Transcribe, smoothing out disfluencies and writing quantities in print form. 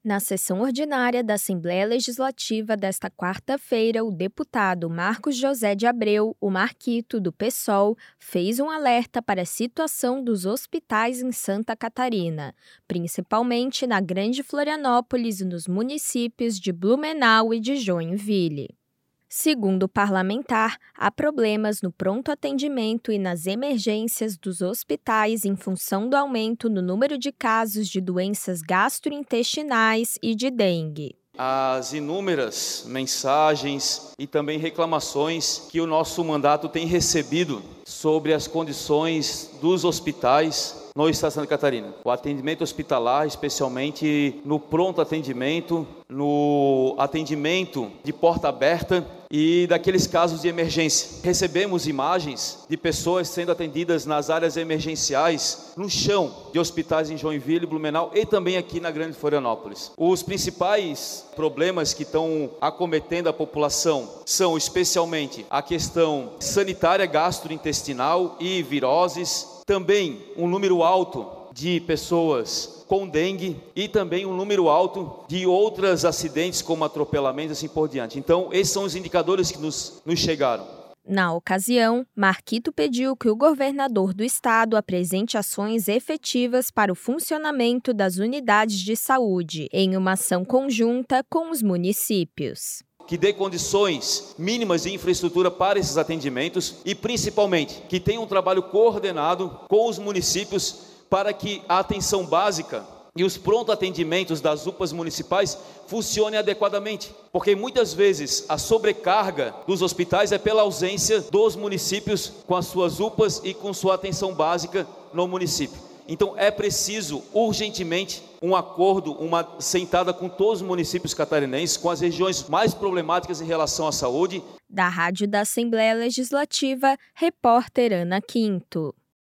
Na sessão ordinária da Assembleia Legislativa desta quarta-feira, o deputado Marcos José de Abreu, o Marquito, do PSOL, fez um alerta para a situação dos hospitais em Santa Catarina, principalmente na Grande Florianópolis e nos municípios de Blumenau e de Joinville. Segundo o parlamentar, há problemas no pronto atendimento e nas emergências dos hospitais em função do aumento no número de casos de doenças gastrointestinais e de dengue. As inúmeras mensagens e também reclamações que o nosso mandato tem recebido sobre as condições dos hospitais no estado de Santa Catarina. O atendimento hospitalar, especialmente no pronto atendimento, no atendimento de porta aberta e daqueles casos de emergência. Recebemos imagens de pessoas sendo atendidas nas áreas emergenciais, no chão de hospitais em Joinville, Blumenau e também aqui na Grande Florianópolis. Os principais problemas que estão acometendo a população são especialmente a questão sanitária gastrointestinal e viroses, também um número alto de pessoas com dengue e também um número alto de outros acidentes como atropelamentos e assim por diante. Então, esses são os indicadores que nos chegaram. Na ocasião, Marquito pediu que o governador do estado apresente ações efetivas para o funcionamento das unidades de saúde, em uma ação conjunta com os municípios. Que dê condições mínimas de infraestrutura para esses atendimentos e, principalmente, que tenha um trabalho coordenado com os municípios para que a atenção básica e os pronto atendimentos das UPAs municipais funcionem adequadamente. Porque muitas vezes a sobrecarga dos hospitais é pela ausência dos municípios com as suas UPAs e com sua atenção básica no município. Então é preciso urgentemente um acordo, uma sentada com todos os municípios catarinenses, com as regiões mais problemáticas em relação à saúde. Da Rádio da Assembleia Legislativa, repórter Ana Quinto.